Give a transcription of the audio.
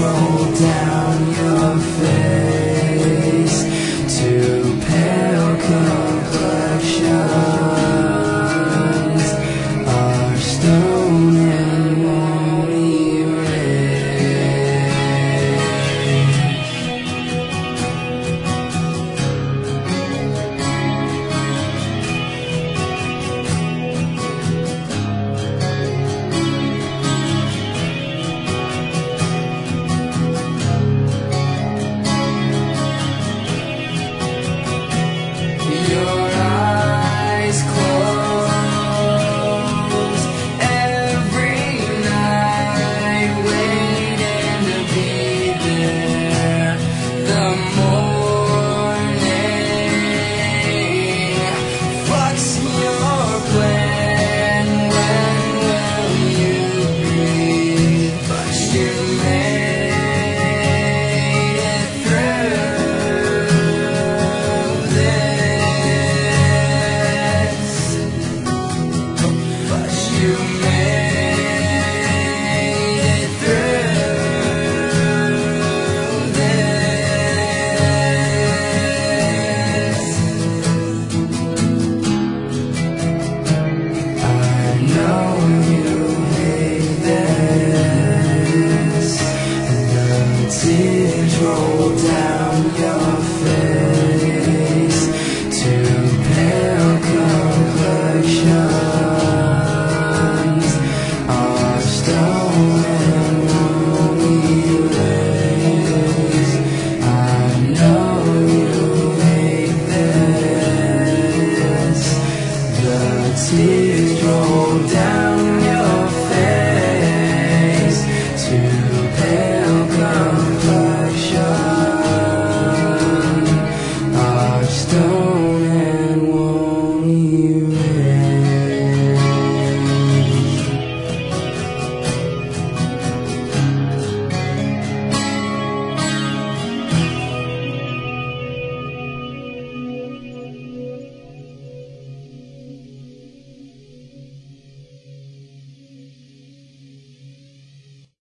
roll down your face to pale complexions are stone and won't erase. Your eyes close every night, waiting to be there. The morning fucks your plan. When will you breathe? But you made it through this. You made it through this. I know you hate this, and the tears roll down